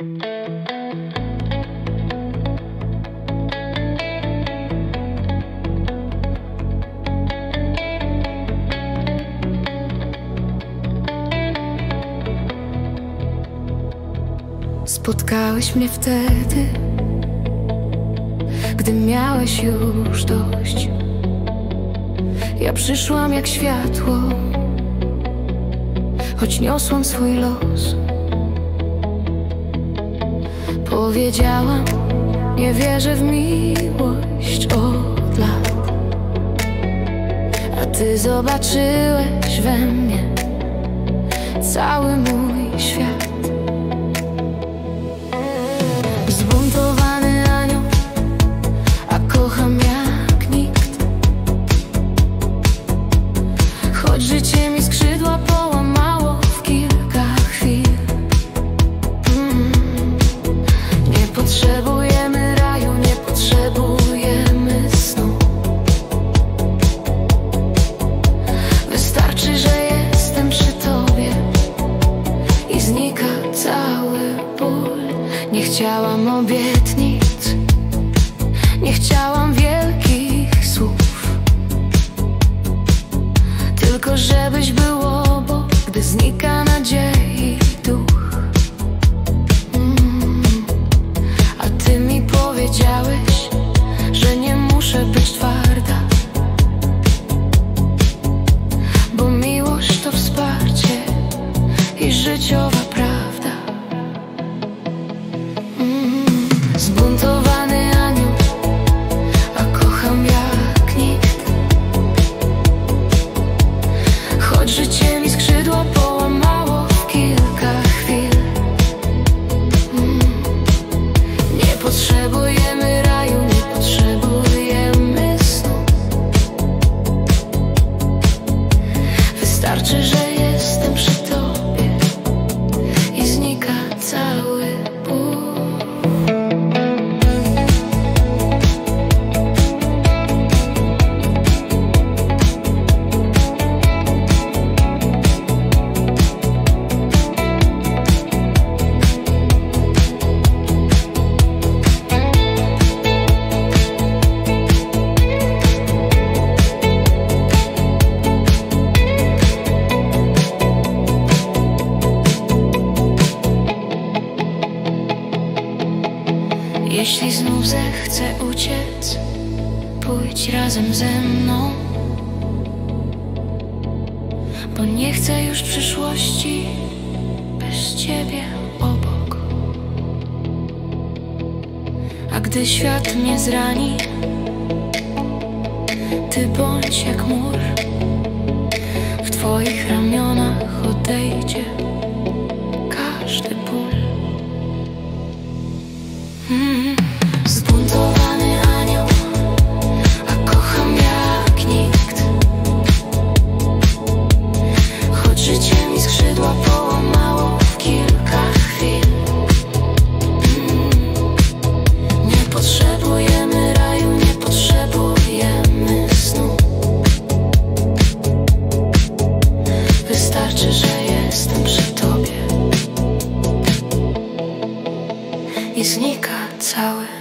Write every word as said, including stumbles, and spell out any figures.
Spotkałeś mnie wtedy, gdy miałeś już dość. Ja przyszłam jak światło, choć niosłam swój los. Powiedziałam, nie wierzę w miłość od lat, a ty zobaczyłeś we mnie cały mój świat. Zbuntowany anioł, a kocham jak nikt. Choć życie mi skrzydła połamało w kilka chwil. mm. Nie potrzebujemy raju, nie potrzebujemy snu. Wystarczy, że jestem przy tobie i znika cały ból. Nie chciałam obietnic, nie chciałam wielkich słów, tylko żebyś był obok, gdy znika nadziei duch. mm. A ty mi powiedziałeś, że nie muszę być twarda, bo miłość to wsparcie i życiowa prawda. Zbuntowany anioł, a kocham jak nikt. Choć życie mi skrzydła połamało w kilka chwil. mm. Nie potrzebujemy raju, nie potrzebujemy snu. Wystarczy, że jestem przy tobie i znika cały ból. Jeśli znów zechcę uciec, pójdź razem ze mną, bo nie chcę już przyszłości bez ciebie obok. A gdy świat mnie zrani, ty bądź jak mur, w twoich ramionach odejdzie każdy ból. Mm. Zbuntowany anioł, a kocham jak nikt. Choć życie mi skrzydła połamało w kilka chwil. mm. Nie potrzebujemy raju, nie potrzebujemy snu. Wystarczy, że jestem przy tobie i znika cały